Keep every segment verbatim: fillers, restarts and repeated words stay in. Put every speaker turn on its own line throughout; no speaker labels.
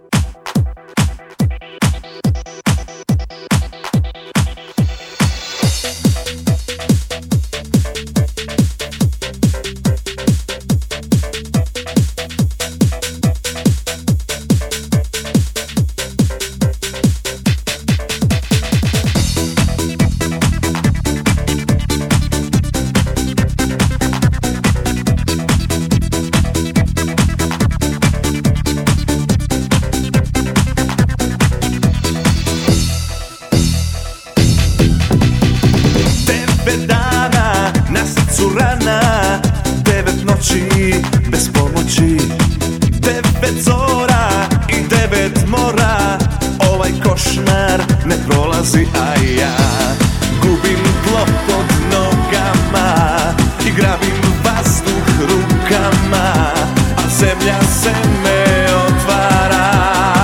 Bez pomoći, devet zora i devet mora. Ovaj košmar ne prolazi, a ja gubim tlo pod nogama i grabim vazduh rukama, a zemlja se ne otvara.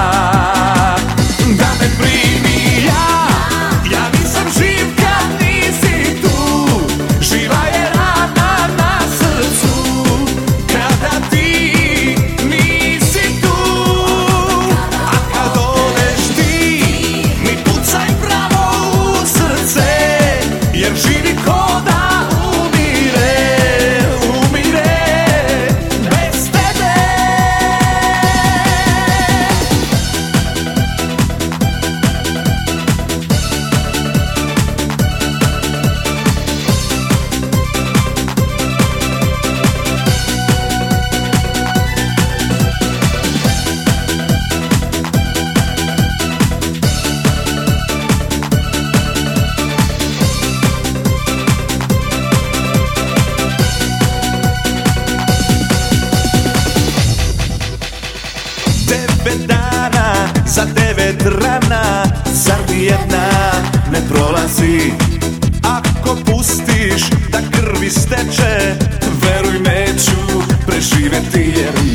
Da me primi ja, ja nisam živ kad nisi tu. Živa je rana na srcu kada ti nisi tu. A kad odeš ti, mi pucaj pravo u srce, jer živi ko da umire, umire bez tebe. Devet dana za devet rana, zar nijedna ne prolazi? Ako pustiš da krvi steče, veruj neću preživeti jer